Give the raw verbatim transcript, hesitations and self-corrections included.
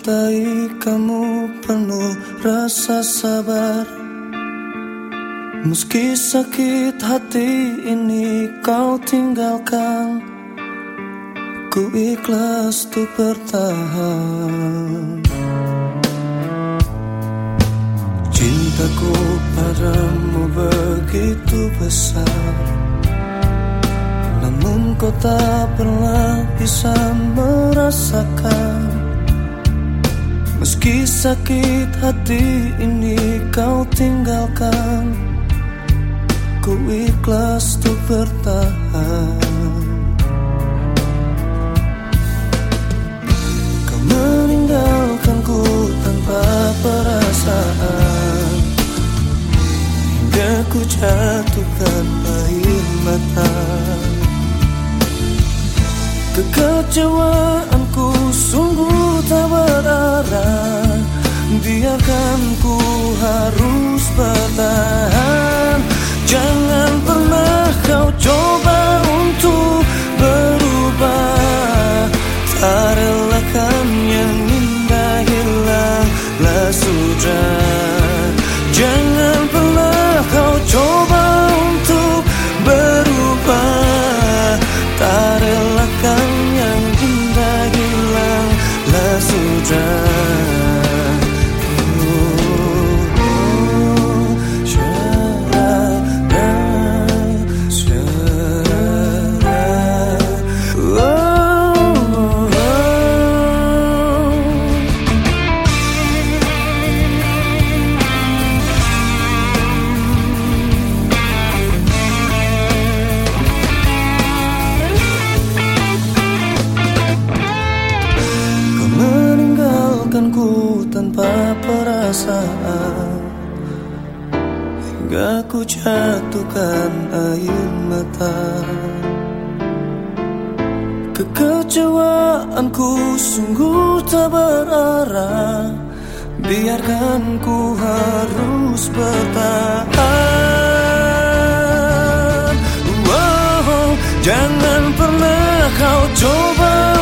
mencintai kamu penuh rasa sabar. Meski sakit hati ini kau tinggalkan, ku ikhlas untuk bertahan. Cintaku padamu begitu besar, namun kau tak pernah bisa merasakan. Meski sakit hati ini kau tinggalkan, ku ikhlas untuk bertahan. Kau meninggalkanku tanpa perasaan, hingga ku jatuhkan air mata. Kekecewaanku sungguh tak berarah, biarkan ku harus bertahan. Jangan pernah kau coba untuk berubah, tak relakan yang indah hilanglah sudah. Jangan pernah kau coba untuk berubah, tak relakan yang indah hilanglah sudah. Ku tanpa perasaan, hingga ku jatuhkan air mata. Kekecewaanku sungguh tak berarah, biarkan ku harus bertahan. Wow, jangan pernah kau coba